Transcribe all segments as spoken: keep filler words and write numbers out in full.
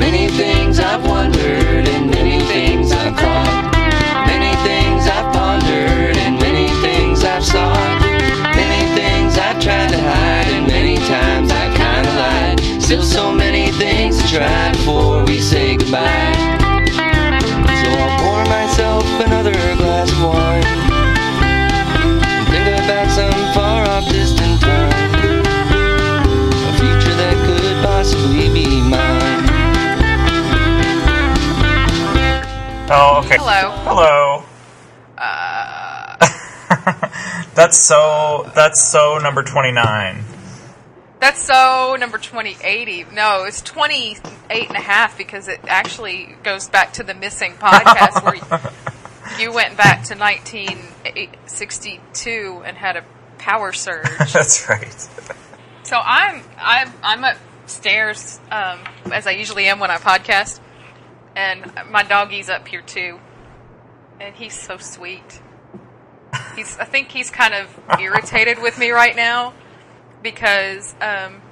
Many things I've wondered and many things I've thought. Many things I've pondered and many things I've sought. Many things I've tried to hide and many times I've kinda lied. Still so many things to try before we say goodbye. So I'll pour myself another glass of wine and think about some far off distant time, a future that could possibly be mine. Oh, okay. Hello. Hello. Uh, That's so, that's so number twenty-nine. that's so number twenty eighty. No, it's twenty-eight and a half because it actually goes back to the missing podcast where you, you went back to nineteen sixty-two and had a power surge. That's right. So I'm I'm I'm upstairs um, as I usually am when I podcast, and my doggie's up here too, and he's so sweet. He's I think he's kind of irritated with me right now because um,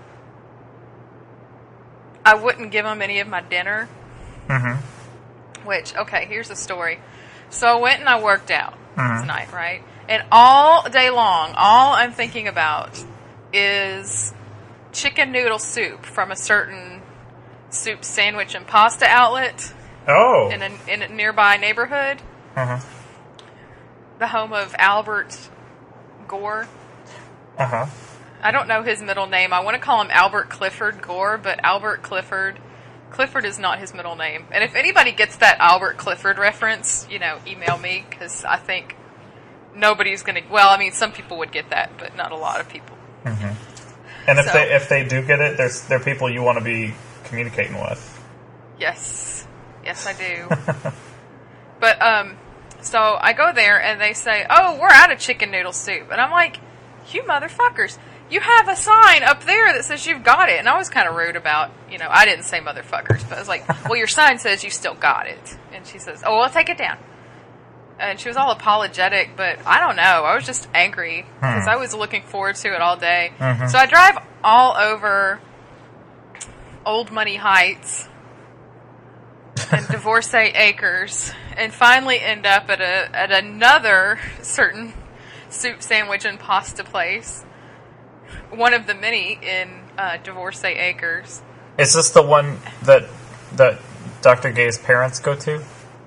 I wouldn't give him any of my dinner. Mm-hmm. Which okay, here's the story. So I went and I worked out Mhm. tonight, right? And all day long, all I'm thinking about is chicken noodle soup from a certain soup sandwich and pasta outlet Oh. in a, in a nearby neighborhood, Uh-huh. the home of Albert Gore. Uh-huh. I don't know his middle name. I want to call him Albert Clifford Gore, but Albert Clifford. Clifford is not his middle name. And if anybody gets that Albert Clifford reference, you know, email me, because I think nobody's going to... Well, I mean, some people would get that, but not a lot of people. Mm-hmm. And if So- they if they do get it, there's they're people you want to be communicating with. Yes. Yes, I do. But, um, so I go there and they say, oh, we're out of chicken noodle soup. And I'm like, you motherfuckers, you have a sign up there that says you've got it. And I was kind of rude about, you know, I didn't say motherfuckers, but I was like, well, your sign says you still got it. And she says, oh, well, take it down. And she was all apologetic, but I don't know. I was just angry because I was looking forward to it all day. Mhm. So I drive all over Old Money Heights and Divorcee Acres, and finally end up at a at another certain soup sandwich and pasta place, one of the many in uh, Divorcee Acres. Is this the one that that Doctor Gay's parents go to?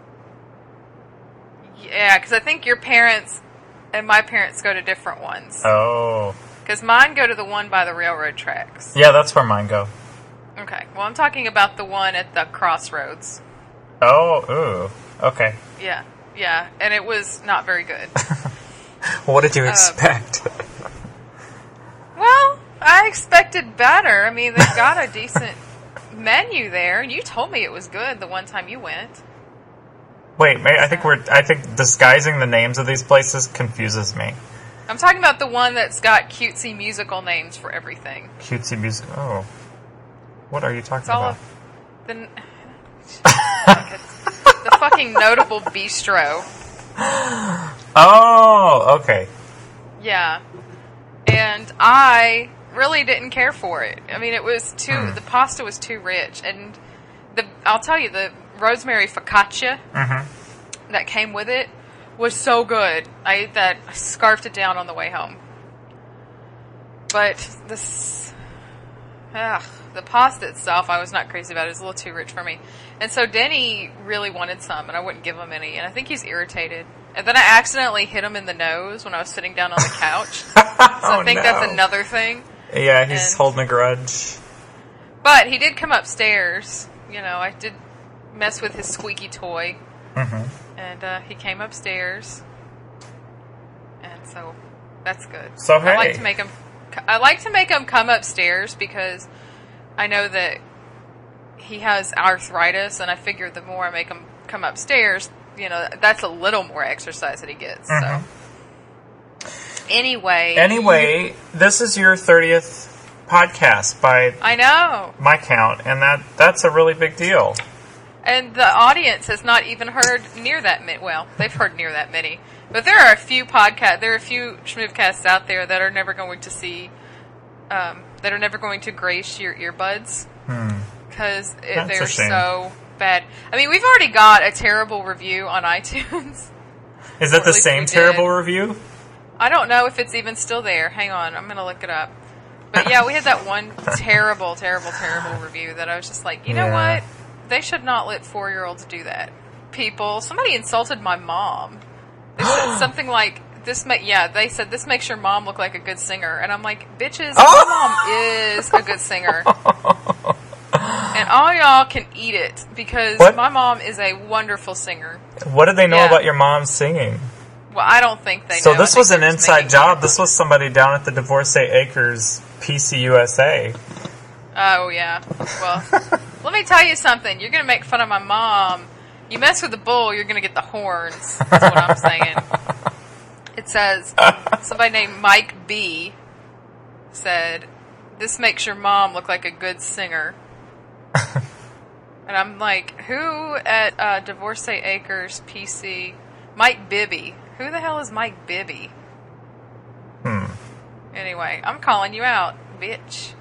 Yeah, because I think your parents and my parents go to different ones. Oh. Because mine go to the one by the railroad tracks. Yeah, that's where mine go. Okay, well, I'm talking about the one at the crossroads. Oh, ooh. Okay. Yeah, yeah, and it was not very good. What did you Uh, expect? Well, I expected better. I mean, they've got a decent menu there, and you told me it was good the one time you went. Wait, May I think we're. I think disguising the names of these places confuses me. I'm talking about the one that's got cutesy musical names for everything. Cutesy music. Oh, what are you talking It's all about? of the, the fucking Notable Bistro. Oh, okay. Yeah. And I really didn't care for it. I mean, it was too, Mm. the pasta was too rich. And the, I'll tell you, the rosemary focaccia Mm-hmm. that came with it was so good. I ate that, I scarfed it down on the way home. But this, ugh, the pasta itself, I was not crazy about. It was a little too rich for me. And so Denny really wanted some, and I wouldn't give him any. And I think he's irritated. And then I accidentally hit him in the nose when I was sitting down on the couch. So Oh, I think no. that's another thing. Yeah, he's And- holding a grudge. But he did come upstairs. You know, I did mess with his squeaky toy. Mm-hmm. And uh, he came upstairs. And so that's good. So, I like hey. to make him I like to make him come upstairs because I know that he has arthritis, and I figure the more I make him come upstairs, you know, that's a little more exercise that he gets. Mhm. So anyway, Anyway, this is your thirtieth podcast by I know. my count, and that that's a really big deal. And the audience has not even heard near that many. Well, they've heard near that many. But there are a few podcast, there are a few Schmoovcasts out there that are never going to see, um, that are never going to grace your earbuds. Hmm. because That's they're a shame. so bad. I mean, we've already got a terrible review on iTunes. Is it Or the at least same we terrible did. review? I don't know if it's even still there. Hang on, I'm gonna look it up. But yeah, we had that one terrible, terrible, terrible review that I was just like, you know Yeah. what? They should not let four-year-olds do that. People, somebody insulted my mom. They said something like, "This ma- yeah." They said this makes your mom look like a good singer, and I'm like, "Bitches, my mom is a good singer." And all y'all can eat it, because What? my mom is a wonderful singer. What did they know Yeah. about your mom singing? Well, I don't think they So know. this I think was an they're just inside making job. fun. This was somebody down at the Divorcee Acres P C U S A. Oh, yeah. Well, let me tell you something. You're going to make fun of my mom. You mess with the bull, you're going to get the horns. That's what I'm saying. It says, somebody named Mike B. said, "This makes your mom look like a good singer." And I'm like, who at uh, Divorcee Acres P C? Mike Bibby. Who the hell is Mike Bibby? Hmm. Anyway, I'm calling you out, bitch.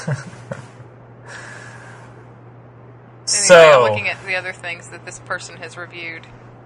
Anyway, So, I'm looking at the other things that this person has reviewed.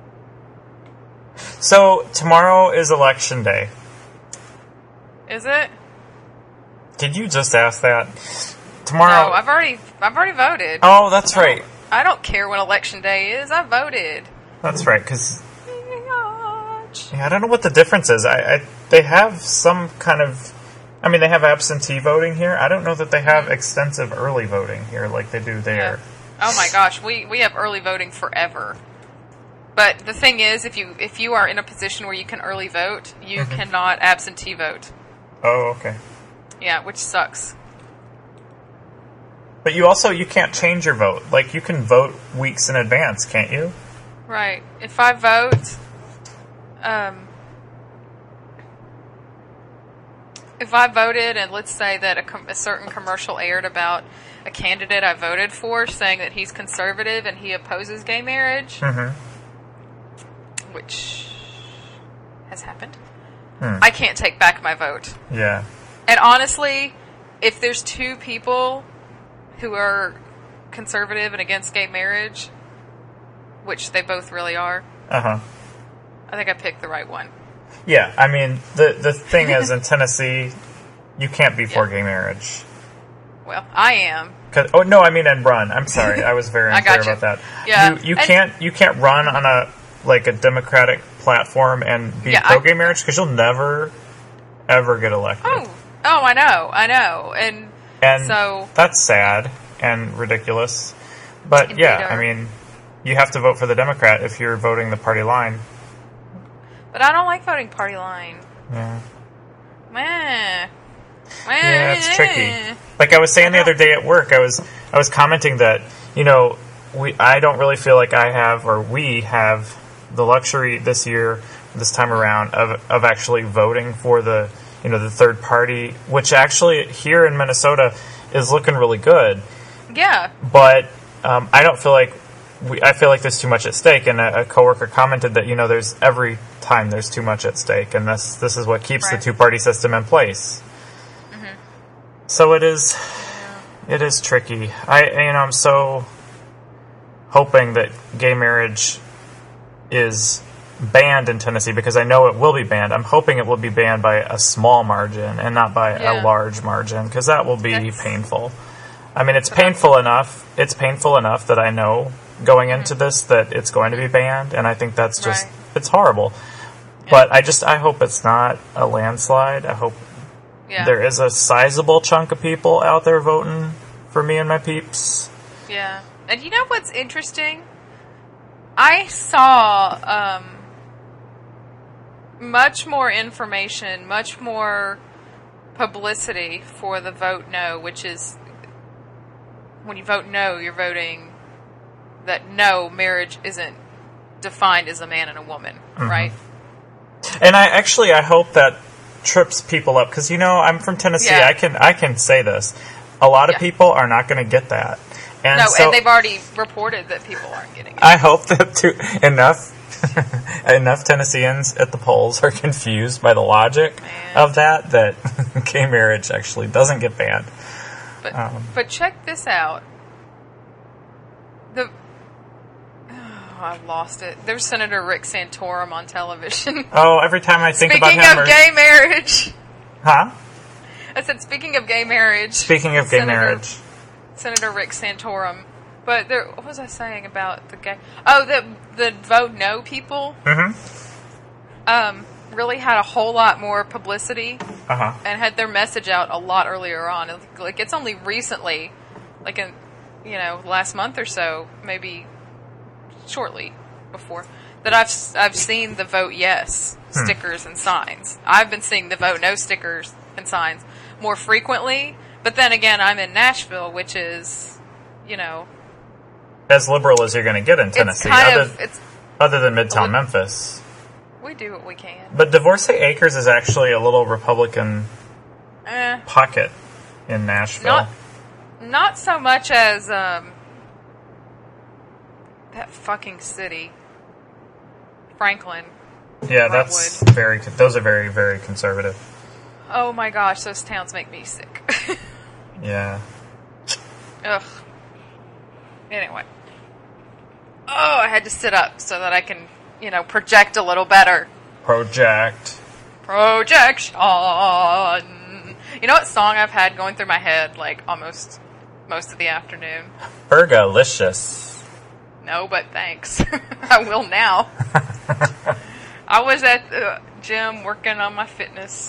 so tomorrow is election day. Is it? Did you just ask that? Tomorrow. No, I've already, I've already voted. oh, that's right. I don't care when election day is. I voted. That's right. Because yeah, I don't know what the difference is. I, I they have some kind of. I mean, they have absentee voting here. I don't know that they have extensive early voting here like they do there. Oh my gosh, we, we have early voting forever. But the thing is, if you if you are in a position where you can early vote, you Mm-hmm. cannot absentee vote. Oh, okay. Yeah, which sucks. But you also you can't change your vote. Like you can vote weeks in advance, can't you? Right. If I vote, um, if I voted, and let's say that a, com- a certain commercial aired about a candidate I voted for, saying that he's conservative and he opposes gay marriage, Mm-hmm. which has happened, Hmm. I can't take back my vote. Yeah. And honestly, if there's two people who are conservative and against gay marriage, which they both really are, Uh huh. I think I picked the right one. Yeah. I mean, the the thing is, in Tennessee, you can't be for Yeah. gay marriage. Well, I am. 'Cause, oh no, I mean, and run. I'm sorry, I was very I unclear gotcha. about that. Yeah, You you and- can't you can't run on a like a Democratic platform and be Yeah, pro I- gay marriage because you'll never ever get elected. Oh, oh, I know, I know, and And so that's sad and ridiculous. But Indeed yeah, are. I mean, you have to vote for the Democrat if you're voting the party line. but I don't like voting party line. Yeah. Meh. Yeah, it's tricky. Meh. Like I was saying the I other day at work, I was I was commenting that, you know, we I don't really feel like I have or we have the luxury this year, this time around, of of actually voting for the you know the third party, which actually here in Minnesota is looking really good. Yeah, But um, I don't feel like we. I feel like there's too much at stake. And a, a coworker commented that you know there's every time there's too much at stake, and this this is what keeps Right. the two party system in place. So it is. It is tricky. I you know I'm so hoping that gay marriage is banned in Tennessee because I know it will be banned. I'm hoping it will be banned by a small margin and not by Yeah. a large margin because that will be That's- painful. I mean, it's painful enough. It's painful enough that I know going into this that it's going to be banned, and I think that's just Right. it's horrible. But I just I hope it's not a landslide. I hope yeah, there is a sizable chunk of people out there voting for me and my peeps. yeah. And you know what's interesting? I saw um, much more information, much more publicity for the vote no, which is when you vote no, you're voting that no, marriage isn't defined as a man and a woman, right? And I actually I hope that trips people up because you know I'm from Tennessee. Yeah. I can I can say this. A lot of Yeah. people are not going to get that. And No, so and they've already reported that people aren't getting it. I hope that too, enough enough Tennesseans at the polls are confused by the logic Man. of that that gay marriage actually doesn't get banned. But um, but check this out. the oh, I lost it. There's Senator Rick Santorum on television. Oh, every time I think Speaking about him... of or... gay marriage. Huh? I said, speaking of gay marriage. Speaking of gay Senator, marriage. Senator Rick Santorum. But there, what was I saying about the gay... Oh, the, the vote no people Mm-hmm. um, really had a whole lot more publicity Uh-huh. and had their message out a lot earlier on. Like, it's only recently, like in, you know, last month or so, maybe shortly before, that I've I've seen the vote yes Hmm. stickers and signs. I've been seeing the vote no stickers and signs more frequently, but then again, I'm in Nashville, which is, you know, As liberal as you're going to get in it's Tennessee, kind other, of, it's, other than Midtown Well, Memphis. we do what we can. But Divorcee Acres is actually a little Republican Eh, pocket in Nashville. not, not so much as, um, that fucking city. Franklin. yeah, that's Brentwood. very. Those are very, very conservative. Oh my gosh, those towns make me sick. Yeah. Ugh. Anyway. Oh, I had to sit up so that I can, you know, project a little better. Project. Projection. You know what song I've had going through my head like almost most of the afternoon? Fergalicious. No, but thanks. I will now. I was at the gym working on my fitness.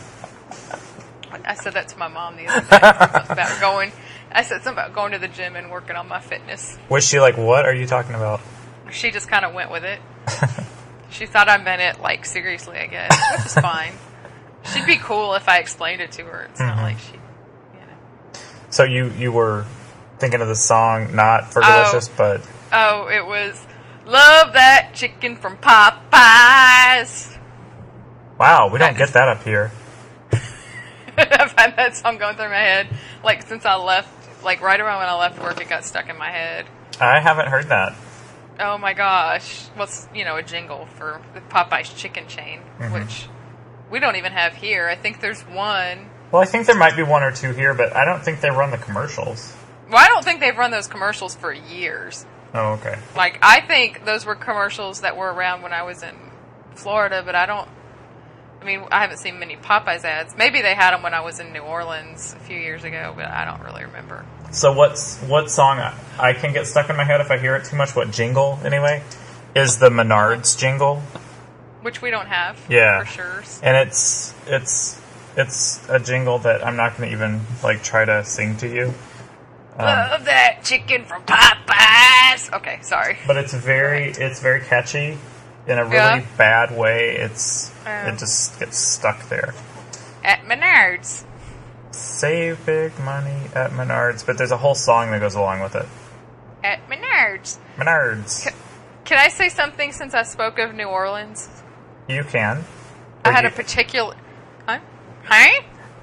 I said that to my mom the other day. Something about going. I said something about going to the gym and working on my fitness. Was she like, what are you talking about? She just kind of went with it. She thought I meant it like seriously, I guess, which is fine. She'd be cool if I explained it to her. It's Mhm. not like she, you know. So you, you were thinking of the song, not Fergalicious, but... Oh, it was Love That Chicken from Popeyes. Wow, we don't get that up here. I've had that song going through my head like since I left, like right around when I left work, it got stuck in my head. I haven't heard that. Oh my gosh. What's, you know, a jingle for the Popeye's chicken chain, Mhm. which we don't even have here. I think there's one. Well, I think there might be one or two here, but I don't think they run the commercials. Well, I don't think they've run those commercials for years. Oh, okay. Like, I think those were commercials that were around when I was in Florida, but I don't, I mean, I haven't seen many Popeyes ads. Maybe they had them when I was in New Orleans a few years ago, but I don't really remember. So what's what song I, I can get stuck in my head if I hear it too much? What jingle, anyway? Is the Menards jingle. Which we don't have, Yeah. for sure. And it's it's it's a jingle that I'm not going to even, like, try to sing to you. Um, Love that chicken from Popeyes. Okay, sorry. but it's very it's very catchy in a really Yeah. bad way. It's Yeah. It just gets stuck there. At Menards. Save big money at Menards, but there's a whole song that goes along with it. At Menards. Menards. Can I say something since I spoke of New Orleans? You can. I Or had you, a particular... Huh? Huh?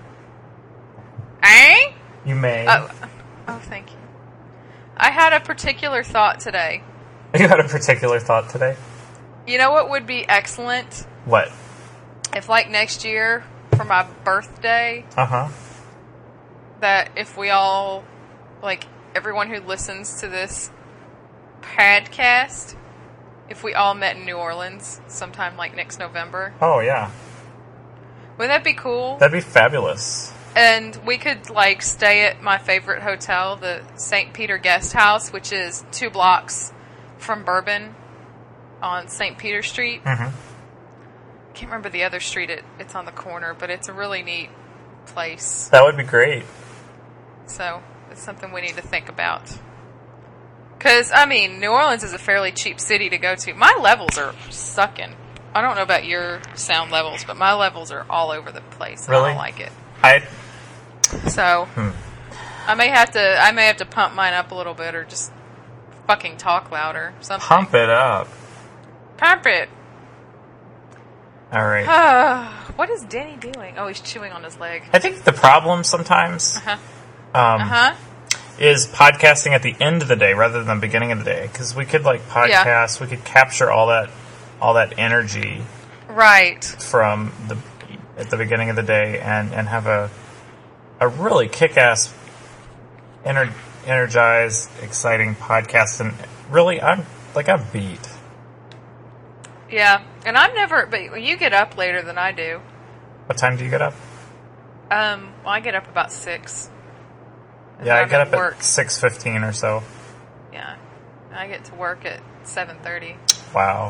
Huh? You may. Oh, oh, thank you. I had a particular thought today. You had a particular thought today? You know what would be excellent? What? If, like, next year, for my birthday, Uh-huh. that if we all, like, everyone who listens to this podcast, if we all met in New Orleans sometime, like, next November. Oh, yeah. Wouldn't that be cool? That'd be fabulous. And we could, like, stay at my favorite hotel, the Saint Peter Guest House, which is two blocks from Bourbon on Saint Peter Street. Mm-hmm. I can't remember the other street it, it's on the corner, but it's a really neat place. That would be great. So it's something we need to think about. Because, I mean, New Orleans is a fairly cheap city to go to. My levels are sucking. I don't know about your sound levels, but my levels are all over the place. Really? I don't like it. I... So, Hmm. I may have to I may have to pump mine up a little bit or just fucking talk louder. Something. Pump it up. Pump it. All right. What is Denny doing? Oh, he's chewing on his leg. I think the problem sometimes Uh-huh. um, Uh-huh. is podcasting at the end of the day rather than the beginning of the day. Because we could, like, podcast, we could capture all that all that energy Right. from the at the beginning of the day and, and have a a really kick-ass ener- energized, exciting podcast, and really, I'm like I'm beat. Yeah, and I'm never. But you get up later than I do. What time do you get up? Um, well, I get up about six. Yeah, I get up work. at six fifteen or so. Yeah, I get to work at seven thirty. Wow.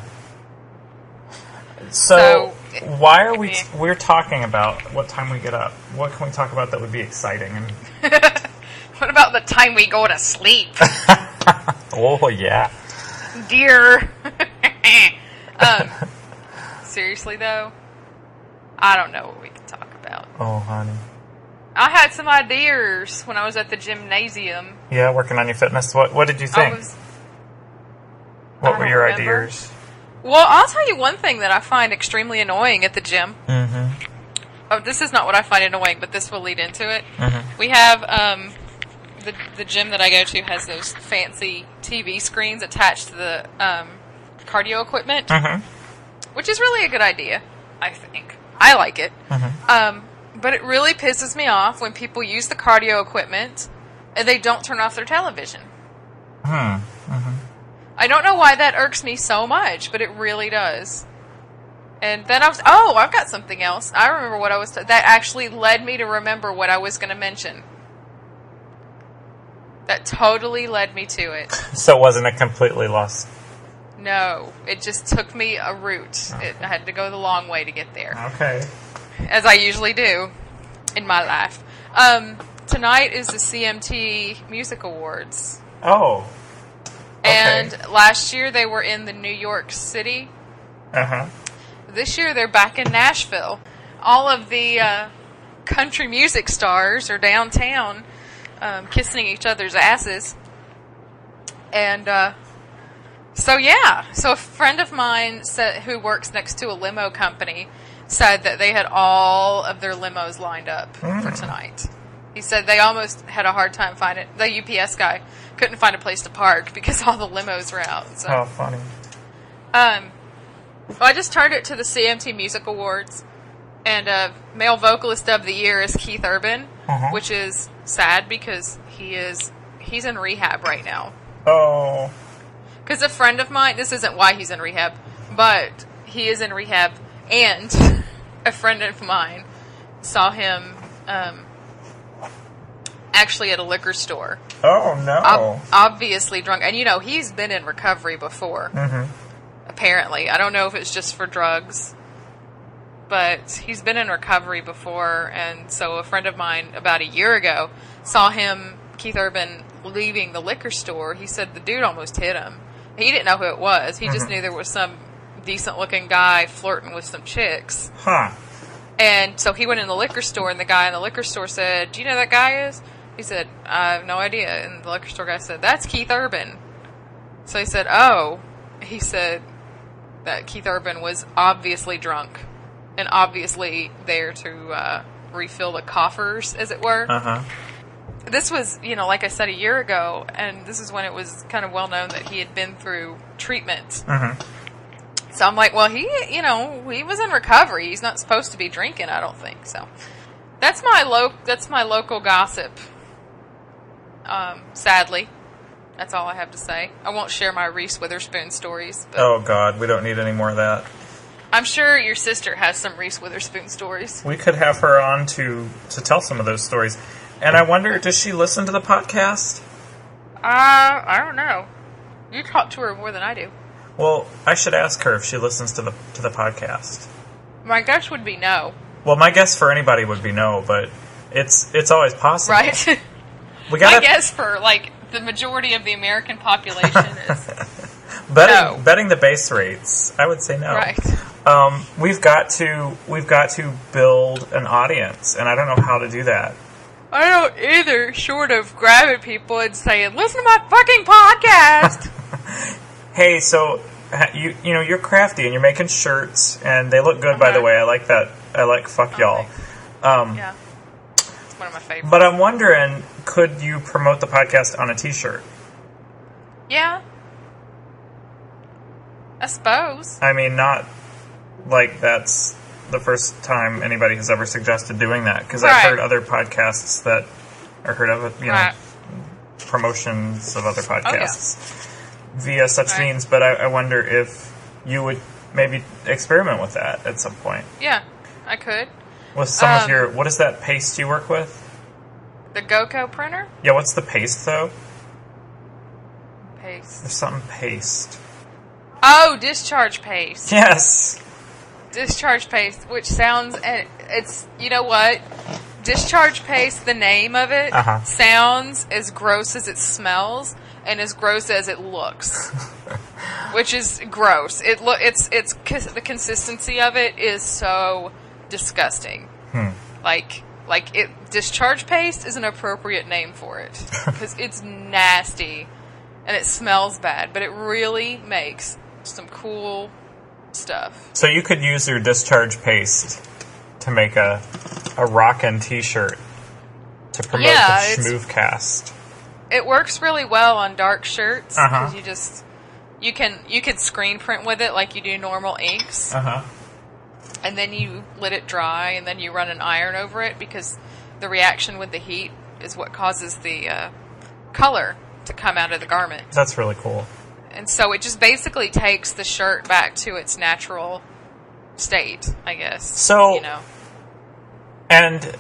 So, so why are we? I mean, T- we're talking about what time we get up. What can we talk about that would be exciting? And what about the time we go to sleep? Oh yeah, dear. um, seriously though, I don't know what we can talk about. Oh honey, I had some ideas when I was at the gymnasium. Yeah, working on your fitness. What What did you think? I was, what I were your remember. ideas? Well, I'll tell you one thing that I find extremely annoying at the gym. Mm-hmm. Oh, this is not what I find annoying, but this will lead into it. Mm-hmm. We have um, the the gym that I go to has those fancy T V screens attached to the um, cardio equipment, Mm-hmm. which is really a good idea. I think I like it, Mm-hmm. um, but it really pisses me off when people use the cardio equipment and they don't turn off their television. Hmm. Mm-hmm. I don't know why that irks me so much, but it really does. And then I was, oh, I've got something else. I remember what I was, t- that actually led me to remember what I was going to mention. That totally led me to it. So it wasn't a completely lost. No, it just took me a route. Okay. It, I had to go the long way to get there. Okay. As I usually do in my life. Um, tonight is the C M T Music Awards. Oh. Okay. And last year they were in the New York City. Uh-huh. This year they're back in Nashville. All of the uh, country music stars are downtown um, kissing each other's asses. And uh, so, yeah. So a friend of mine said, who works next to a limo company said that they had all of their limos lined up Mm. for tonight. He said they almost had a hard time finding it. The U P S guy couldn't find a place to park because all the limos were out. So. Oh, funny. Um, well, I just turned it to the C M T Music Awards, and uh, male vocalist of the year is Keith Urban, Uh-huh. which is sad because he is he's in rehab right now. Oh. Because a friend of mine, this isn't why he's in rehab, but he is in rehab, and a friend of mine saw him um, actually at a liquor store. Oh, no. Ob- obviously drunk. And, you know, he's been in recovery before. Mm-hmm. Apparently. I don't know if it's just for drugs. But he's been in recovery before. And so a friend of mine about a year ago saw him, Keith Urban, leaving the liquor store. He said the dude almost hit him. He didn't know who it was. He just Mhm. knew there was some decent-looking guy flirting with some chicks. Huh. And so he went in the liquor store, and the guy in the liquor store said, "Do you know who that guy is?" He said, "I have no idea." And the liquor store guy said, "That's Keith Urban." So he said, "Oh." He said that Keith Urban was obviously drunk and obviously there to uh, refill the coffers, as it were. Uh-huh. This was, you know, like I said, a year ago, and this is when it was kind of well known that he had been through treatment. Mm-hmm. So I'm like, well, he, you know, he was in recovery. He's not supposed to be drinking, I don't think. So that's my lo- that's my local gossip. Um, sadly, that's all I have to say. I won't share my Reese Witherspoon stories. But Oh, God. We don't need any more of that. I'm sure your sister has some Reese Witherspoon stories. We could have her on to, to tell some of those stories. And I wonder, does she listen to the podcast? Uh, I don't know. You talk to her more than I do. Well, I should ask her if she listens to the to the podcast. My guess would be no. Well, my guess for anybody would be no, but it's it's always possible. Right? We My got guess for, like, the majority of the American population is betting no. betting the base rates. I would say no. right. Um, we've got to we've got to build an audience, and I don't know how to do that. I don't either, short of grabbing people and saying, "Listen to my fucking podcast." Hey, so ha- you you know you're crafty and you're making shirts, and they look good, by the Uh-huh. way. I like that. I like fuck Oh, y'all. Um, Yeah. It's one of my favorites. But I'm wondering, could you promote the podcast on a T-shirt? Yeah. I suppose. I mean, not like that's the first time anybody has ever suggested doing that, because I've Right. heard other podcasts that, or heard of it, you know, Right. promotions of other podcasts via such Right. means, but I, I wonder if you would maybe experiment with that at some point. Yeah, I could. With some of Um, your, what is that paste you work with? The GoCo printer? Yeah, what's the paste though? Paste. There's something paste. Oh, discharge paste. Yes. Discharge paste, which sounds, and it's, you know what? Discharge paste, the name of it, Uh-huh. sounds as gross as it smells and as gross as it looks. Which is gross. It lo- it's it's cons- the consistency of it is so disgusting. Hmm. Like like it discharge paste is an appropriate name for it because it's nasty and it smells bad, but it really makes some cool stuff. So you could use your discharge paste to make a a rockin' t-shirt to promote Yeah, the it's- Schmoovcast. It works really well on dark shirts because Uh-huh. you just you can you can screen print with it like you do normal inks, Uh-huh. and then you let it dry, and then you run an iron over it because the reaction with the heat is what causes the uh, color to come out of the garment. That's really cool. And so it just basically takes the shirt back to its natural state, I guess. So- you know, And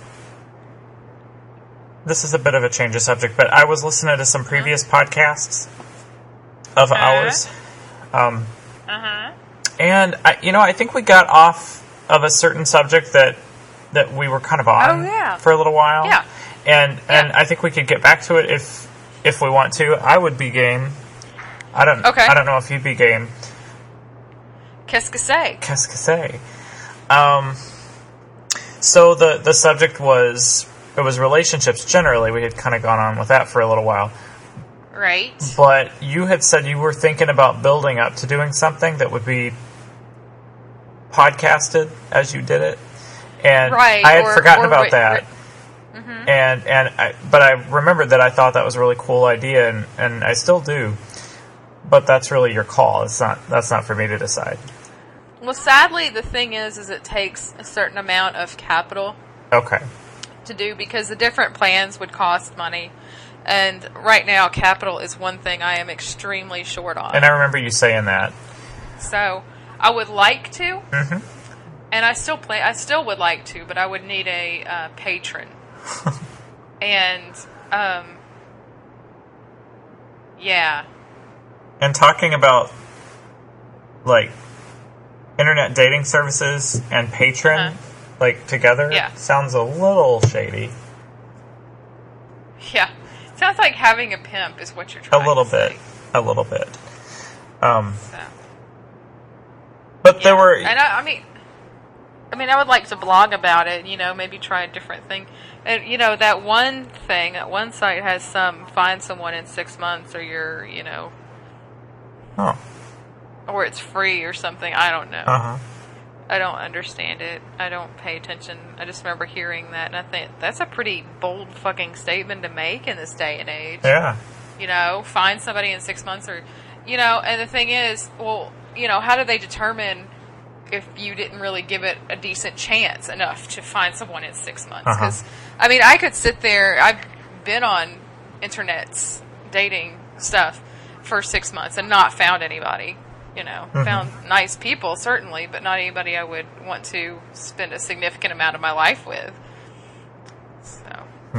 this is a bit of a change of subject, but I was listening to some previous podcasts of Uh-huh. ours. Um, uh huh. and, I, you know, I think we got off of a certain subject that that we were kind of on Oh, yeah. for a little while. Yeah. And and Yeah. I think we could get back to it if if we want to. I would be game. I don't Okay. I don't know if you'd be game. Qu'est-ce que c'est? Qu'est-ce que c'est? Um, so the the subject was it was relationships generally. We had kind of gone on with that for a little while. Right. But you had said you were thinking about building up to doing something that would be podcasted as you did it, and Right, I had or- forgotten or about writ- that. writ- And and I, but I remembered that I thought that was a really cool idea, and, and I still do. But that's really your call. It's not. That's not for me to decide. Well, sadly, the thing is, is it takes a certain amount of capital Okay. to do because the different plans would cost money. And right now, capital is one thing I am extremely short on. And I remember you saying that. So I would like to, Mm-hmm. and I still play. I still would like to, but I would need a uh, patron. and um, yeah, And talking about like internet dating services and Patreon, Uh-huh. like together, Yeah. sounds a little shady. yeah. Sounds like having a pimp is what you're A trying. little to bit. say. A little bit. Um, So. but there Yeah. were. and I, I mean, I mean, I would like to blog about it. You know, maybe try a different thing. And you know, that one thing, that one site has some find someone in six months, or you're, you know, Oh. or it's free or something. I don't know. Uh huh. I don't understand it. I don't pay attention. I just remember hearing that, and I think that's a pretty bold fucking statement to make in this day and age. Yeah. You know, find somebody in six months, or, you know, and the thing is, well, you know, how do they determine if you didn't really give it a decent chance enough to find someone in six months? Uh-huh. Because, I mean, I could sit there, I've been on internets, dating stuff for six months and not found anybody. You know, Mhm. found nice people, certainly, but not anybody I would want to spend a significant amount of my life with. So.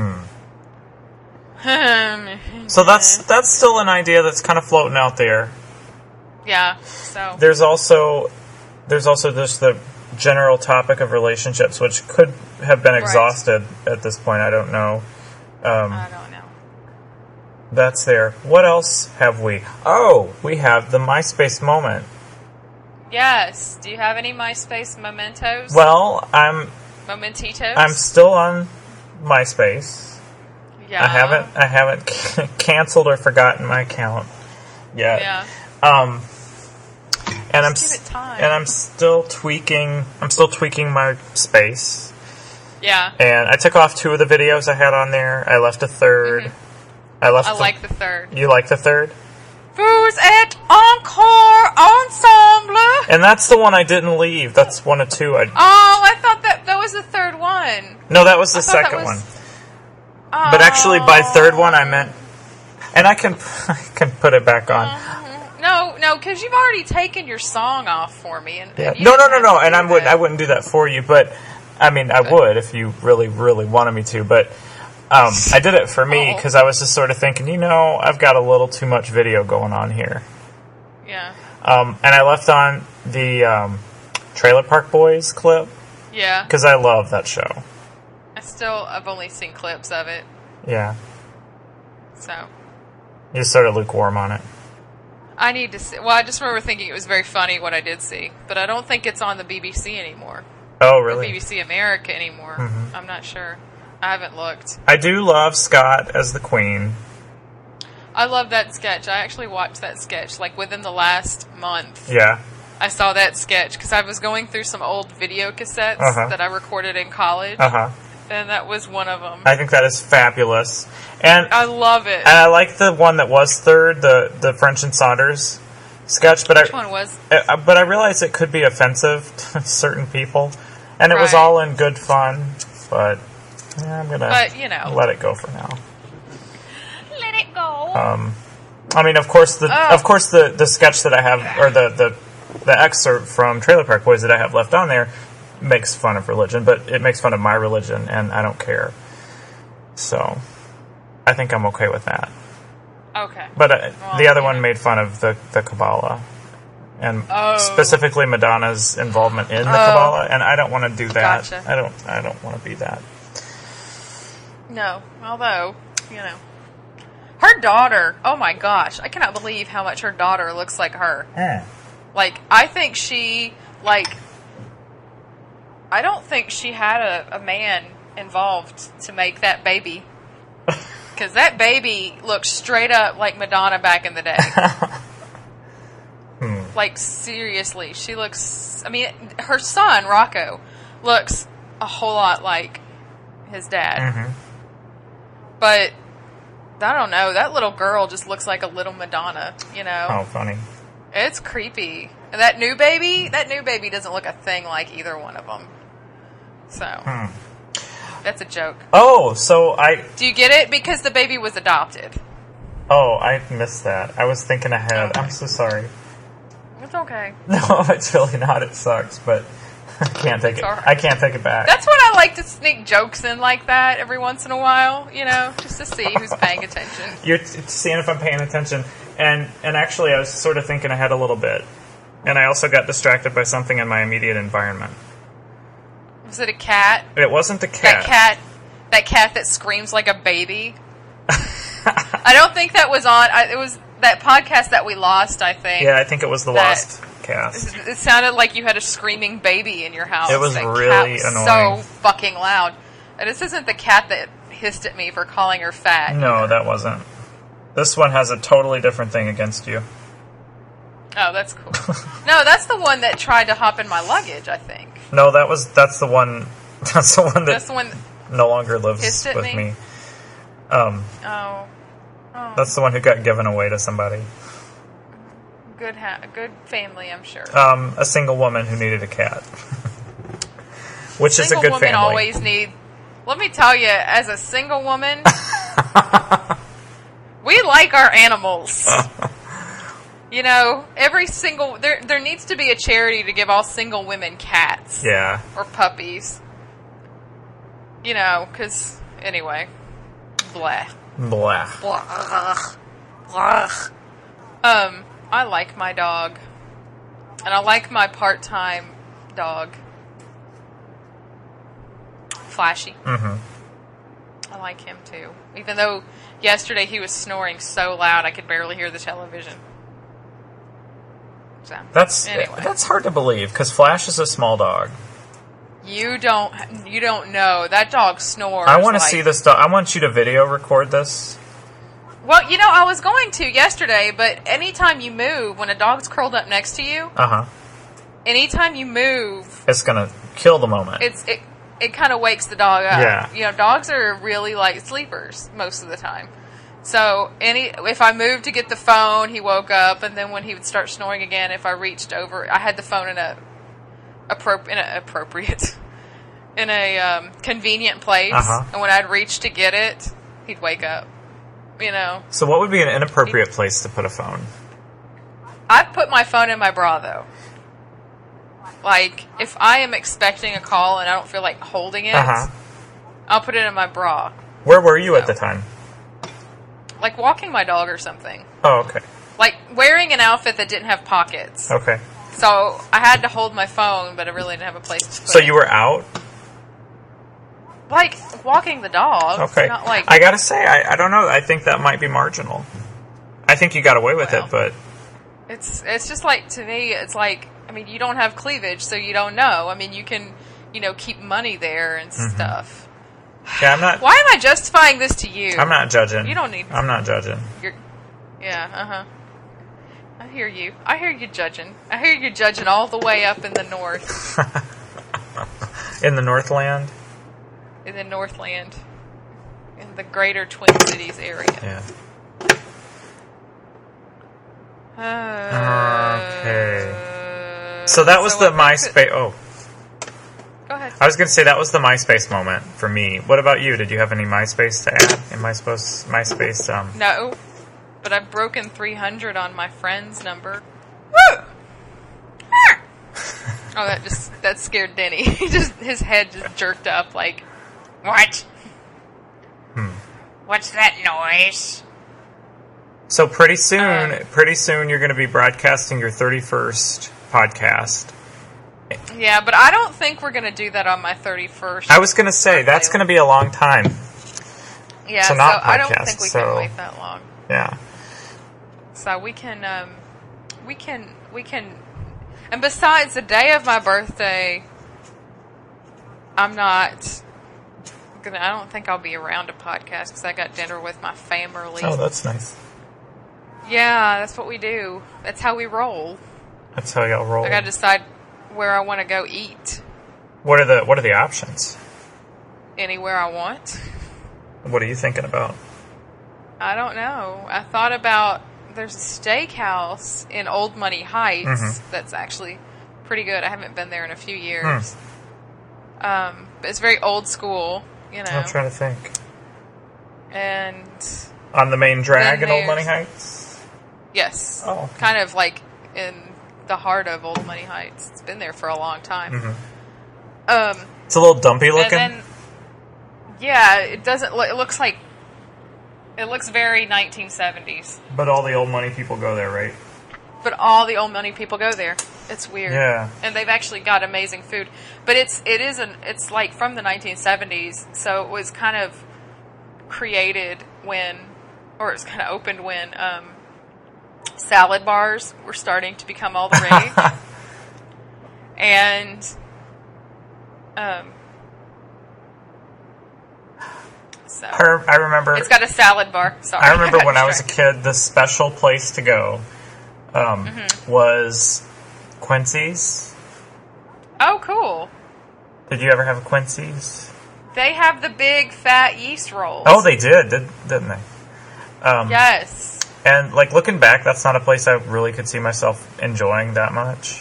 Hmm. So that's that's still an idea that's kind of floating out there. Yeah, so. There's also there's also just the general topic of relationships, which could have been Right. exhausted at this point. I don't know. Um, I don't know. That's there. What else have we? Oh, we have the MySpace moment. Yes. Do you have any MySpace mementos? Well, I'm Momentitos? I'm still on MySpace. Yeah. I haven't I haven't c- canceled or forgotten my account yet. Yeah. Um, and I'm Just give s- it time. and I'm still tweaking. I'm still tweaking my space. Yeah. And I took off two of the videos I had on there. I left a third. I left. I the- like the third. You like the third? Vous êtes encore ensemble? And that's the one I didn't leave. That's one of two. I Oh, I thought that that was the third one. no, that was the I thought that second was- one. But actually, by third one, I meant And I can I can put it back on. Uh, no, no, because you've already taken your song off for me. And, Yeah. and you No, no, didn't no, have no. to And do I would that. I wouldn't do that for you, but I mean I would if you really really wanted me to. But um, I did it for me Oh. because I was just sort of thinking, you know, I've got a little too much video going on here. Yeah. Um, and I left on the um, Trailer Park Boys clip Yeah. because I love that show. I still, I've only seen clips of it, Yeah. so. You're sort of lukewarm on it. I need to see. Well, I just remember thinking it was very funny what I did see, but I don't think it's on the B B C anymore. Oh, Or really? B B C America anymore. Mhm. I'm not sure. I haven't looked. I do love Scott as the Queen. I love that sketch. I actually watched that sketch like within the last month. Yeah. I saw that sketch because I was going through some old video cassettes Uh-huh. that I recorded in college, Uh huh. and that was one of them. I think that is fabulous. And I love it. and I like the one that was third, the the French and Saunders sketch. But Which I one was? uh, but I realized it could be offensive to certain people, and it was Right. all in good fun. But yeah, I'm gonna But, you know. let it go for now. Let it go. Um, I mean, of course, the Oh. of course the, the sketch that I have, or the, the the excerpt from Trailer Park Boys that I have left on there, makes fun of religion, but it makes fun of my religion, and I don't care. So, I think I'm okay with that. Okay. But uh, Well, the other yeah. one made fun of the the Kabbalah, and Oh. specifically Madonna's involvement in the Oh. Kabbalah, and I don't want to do that. Gotcha. I don't. I don't want to be that. No, although, you know. Her daughter, oh my gosh, I cannot believe how much her daughter looks like her. Like, I think she, like, I don't think she had a, a man involved to make that baby. Because that baby looks straight up like Madonna back in the day. Hmm. Like, seriously, she looks, I mean, her son, Rocco, looks a whole lot like his dad. hmm But, I don't know, that little girl just looks like a little Madonna, you know? Oh, funny. It's creepy. And that new baby, that new baby doesn't look a thing like either one of them. So, Hmm. that's a joke. Oh, so I Do you get it? Because the baby was adopted. Oh, I missed that. I was thinking ahead. Okay. I'm so sorry. It's okay. No, it's really not. It sucks, but I can't take It's it. all right. I can't take it back. That's when I like to sneak jokes in like that every once in a while, you know, just to see who's paying attention. You're t- seeing if I'm paying attention, and and actually, I was sort of thinking ahead a little bit, and I also got distracted by something in my immediate environment. Was it a cat? It wasn't the That cat. cat, that cat that screams like a baby. I don't think that was on. I, it was that podcast that we lost. I think. Yeah, I think it was the That- Lost cast. It sounded like you had a screaming baby in your house. It was That really cat was annoying. so fucking loud. And this isn't the cat that hissed at me for calling her fat. No, that wasn't. This one has a totally different thing against you. Oh, that's cool. No, that's the one that tried to hop in my luggage, I think. No, that was that's the one. That's the one that That's the one. no longer lives Hissed at with me? me. Um, Oh. Oh, that's the one who got given away to somebody. good, ha- good family, I'm sure. Um, a single woman who needed a cat, which is a Single good women family. always need. Let me tell you, as a single woman, we like our animals. You know, every single there there needs to be a charity to give all single women cats Yeah. or puppies. You know, because anyway, blah. Blah. Blah. Blah. Um, I like my dog, and I like my part-time dog, Flashy. Mm-hmm. I like him too, even though yesterday he was snoring so loud I could barely hear the television. So, That's anyway. that's hard to believe because Flash is a small dog. You don't, you don't know that dog snores. I want to like- see this dog. I want you to video record this. Well, you know, I was going to yesterday, but anytime you move, when a dog's curled up next to you, Uh huh. anytime you move, It's gonna kill the moment. it's it it kind of wakes the dog up. Yeah. You know, dogs are really light sleepers most of the time. So any if I moved to get the phone, he woke up, and then when he would start snoring again, if I reached over, I had the phone in a appro- in a appropriate in a um, convenient place, Uh-huh. and when I'd reach to get it, he'd wake up. you know. So what would be an inappropriate place to put a phone? I've put my phone in my bra, though. Like, if I am expecting a call and I don't feel like holding it, Uh-huh. I'll put it in my bra. Where were you So. at the time? Like walking my dog or something. Oh, okay. Like wearing an outfit that didn't have pockets. Okay. So I had to hold my phone, but I really didn't have a place to put So it. you were out? Like, walking the dog. Okay. Not like... I gotta say, I, I don't know. I think that might be marginal. I think you got away with Well. it, but... It's it's just like, to me, it's like, I mean, you don't have cleavage, so you don't know. I mean, you can, you know, keep money there and Mm-hmm. stuff. Yeah, I'm not... Why am I justifying this to you? I'm not judging. You don't need... I'm not judging. You're, yeah, uh-huh. I hear you. I hear you judging. I hear you judging all the way up in the north. In the Northland? In the Northland. In the greater Twin Cities area. Yeah. Uh, Okay. So that was so the what makes it- MySpace... Oh. Go ahead. I was going to say that was the MySpace moment for me. What about you? Did you have any MySpace to add in MySpace? MySpace. Um, No, but I've broken three hundred on my friend's number. Woo! Ah! Oh, that just that scared Denny. He just his head just jerked up like, what? Hmm. What's that noise? So pretty soon, Um, pretty soon, you're going to be broadcasting your thirty-first podcast. Yeah, but I don't think we're gonna do that on my thirty-first. I was going to say that's going to be a long time. Yeah, so so not I don't podcast, think we so- can wait that long. Yeah. So we can, um, we can, we can, and besides, the day of my birthday, I'm not gonna, I don't think I'll be around a podcast because I got dinner with my family. Oh, that's nice. Yeah, that's what we do. That's how we roll. That's how y'all roll. I gotta decide where I want to go eat. What are the What are the options? Anywhere I want. What are you thinking about? I don't know. I thought about, there's a steakhouse in Old Money Heights Mhm. that's actually pretty good. I haven't been there in a few Hmm. years. Um, but it's very old school, you know. I'm trying to think. And On the main drag Then in Old Money there's- Heights. yes, Oh. kind of like in the heart of Old Money Heights. It's been there for a long time. Mhm. Um, It's a little dumpy looking. and then, yeah, it doesn't look, it looks like, it looks very nineteen seventies. But all the old money people go there, right? But all the old money people go there. It's weird. Yeah. And they've actually got amazing food. But it's it is an it's like from the nineteen seventies, so it was kind of created when, or it's kind of opened when um, salad bars were starting to become all the rage. And um so I, re- I remember. it's got a salad bar. Sorry. I remember got when I was a distracted. kid, the special place to go um, Mm-hmm. was Quincy's. Oh, cool. Did you ever have a Quincy's? They have the big fat yeast rolls. Oh, they did, did didn't they? Um, Yes. And like looking back, that's not a place I really could see myself enjoying that much.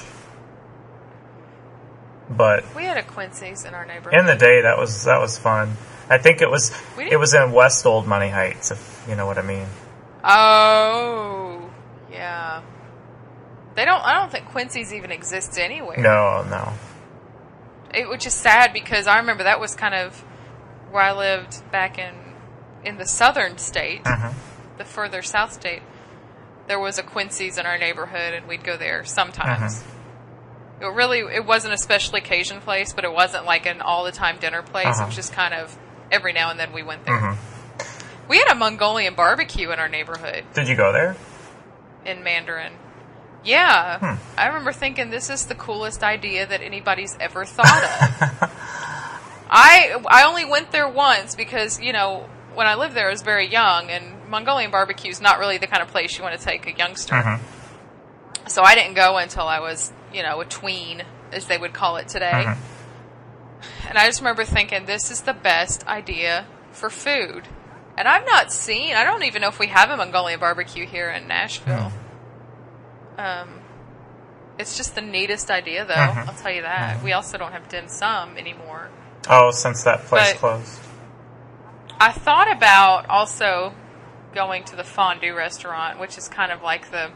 But We had a Quincy's in our neighborhood. in the day, that was that was fun. I think it was We it didn't- was in West Old Money Heights, if you know what I mean. Oh, yeah. They don't. I don't think Quincy's even exists anywhere. No, no. It, which is sad because I remember that was kind of where I lived back in in the southern state, Mhm. the further south state. There was a Quincy's in our neighborhood, and we'd go there sometimes. Mm-hmm. It really it wasn't a special occasion place, but it wasn't like an all the time dinner place. Uh-huh. It was just kind of every now and then we went there. Mhm. We had a Mongolian barbecue in our neighborhood Did you go there? in Mandarin. Yeah. Hmm. I remember thinking this is the coolest idea that anybody's ever thought of. I I only went there once because, you know, when I lived there I was very young, and Mongolian barbecue is not really the kind of place you want to take a youngster. Mhm. So I didn't go until I was, you know, a tween, as they would call it today. Mhm. And I just remember thinking, this is the best idea for food. And I've not seen, I don't even know if we have a Mongolian barbecue here in Nashville. Um, it's just the neatest idea, though, Mhm. I'll tell you that. We also don't have dim sum anymore. Oh, since that place But- closed. I thought about also going to the fondue restaurant, which is kind of like the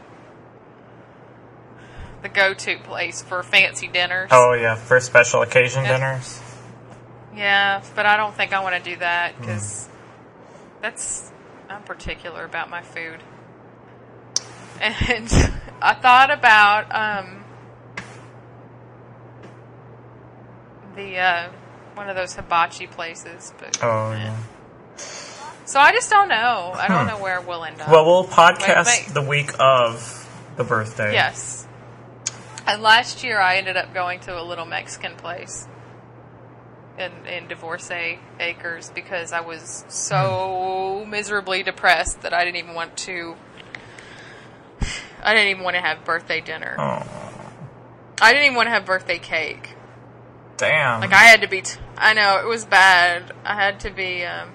the go-to place for fancy dinners. Oh, yeah, for special occasion Yeah. dinners. Yeah, but I don't think I want to do that because Hmm. that's I'm particular about my food. And I thought about um, the uh, one of those hibachi places, but Oh, eh. yeah. So I just don't know. I don't Hmm. know where we'll end up. Well, we'll podcast Wait, wait. the week of the birthday. Yes. And last year I ended up going to a little Mexican place in in Divorcee Acres because I was so miserably depressed that I didn't even want to. I didn't even want to have birthday dinner. Oh, I didn't even want to have birthday cake. damn. Like I had to be. T- I know it was bad. I had to be. Um,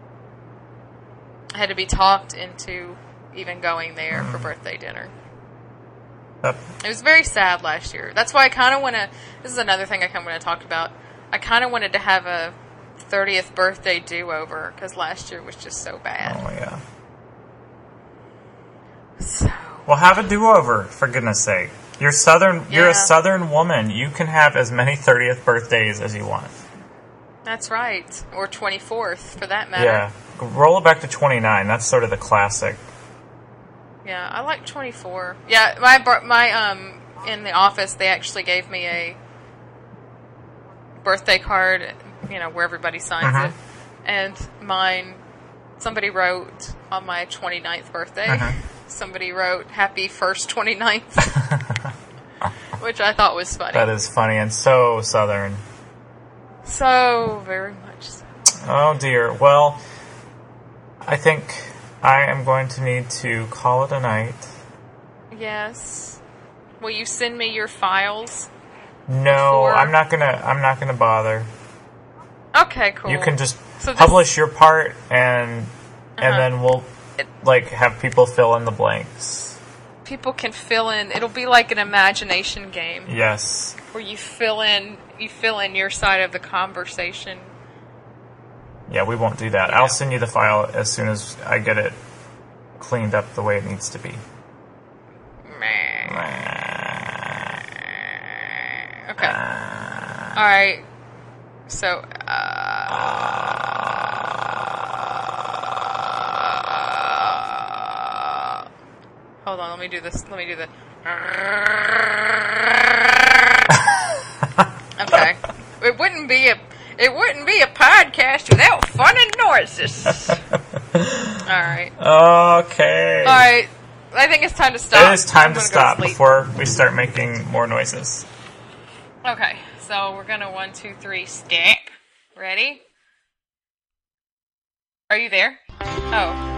I had to be talked into even going there for birthday dinner. That- It was very sad last year. That's why I kind of want to. This is another thing I kind of want to talk about. I kind of wanted to have a thirtieth birthday do-over because last year was just so bad. oh, yeah. So Well, have a do-over, for goodness sake. You're southern. You're a Yeah. southern woman. You can have as many thirtieth birthdays as you want. that's right, or twenty-fourth for that matter. Yeah. Roll it back to twenty-nine. That's sort of the classic. Yeah, I like twenty-four. Yeah, my bir- my um in the office they actually gave me a birthday card, you know, where everybody signs Mhm. it. And mine somebody wrote on my twenty-ninth birthday. Mhm. Somebody wrote happy first twenty-ninth, which I thought was funny. That is funny and so southern. So very much so. Oh, dear. Well, I think I am going to need to call it a night. Yes. Will you send me your files? No, Before- I'm not gonna. I'm not gonna bother. Okay, cool. You can just So this- publish your part, and and Uh-huh. then we'll It- like have people fill in the blanks. People can fill in. It'll be like an imagination game Yes. where you fill in. You fill in your side of the conversation. Yeah, we won't do that. Yeah. I'll send you the file as soon as I get it cleaned up the way it needs to be. Okay. All right. So. Uh, hold on. Let me do this. Let me do the. Okay. It wouldn't be a. It wouldn't be a podcast without fun and noises. All right. Okay. All right. I think it's time to stop. It is time I'm to gonna go stop sleep. before we start making more noises. Okay, so we're gonna one, two, three, step. Ready? Are you there? Oh.